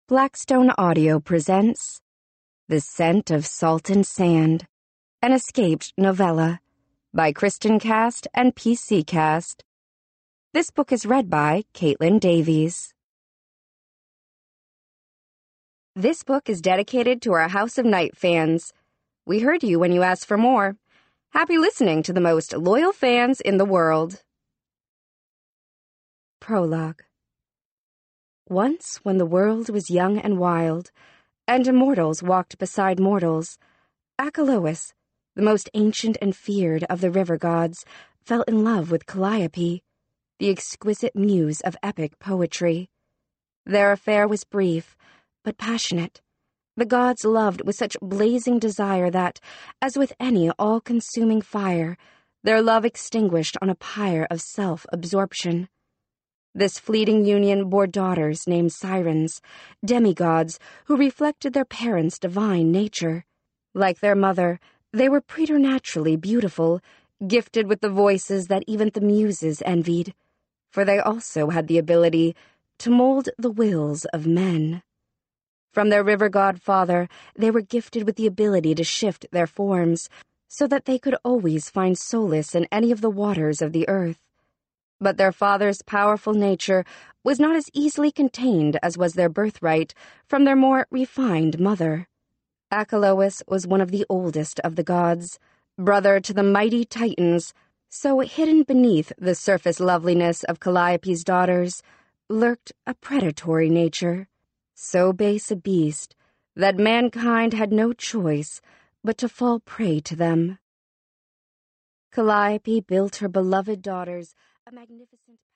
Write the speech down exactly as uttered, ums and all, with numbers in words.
Blackstone Audio presents The Scent of Salt and Sand, an escaped novella by Kristen Cast and P C Cast. This book is read by Caitlin Davies. This book is dedicated to our House of Night fans. We heard you when you asked for more. Happy listening to the most loyal fans in the world. Prologue. Once, when the world was young and wild, and immortals walked beside mortals, Achelous, the most ancient and feared of the river gods, fell in love with Calliope, the exquisite muse of epic poetry. Their affair was brief, but passionate. The gods loved with such blazing desire that, as with any all-consuming fire, their love extinguished on a pyre of self-absorption. This fleeting union bore daughters named Sirens, demigods who reflected their parents' divine nature. Like their mother, they were preternaturally beautiful, gifted with the voices that even the muses envied, for they also had the ability to mold the wills of men. From their river god father, they were gifted with the ability to shift their forms, so that they could always find solace in any of the waters of the earth. But their father's powerful nature was not as easily contained as was their birthright from their more refined mother. Achelous was one of the oldest of the gods, brother to the mighty Titans, so hidden beneath the surface loveliness of Calliope's daughters lurked a predatory nature, so base a beast that mankind had no choice but to fall prey to them. Calliope built her beloved daughters a magnificent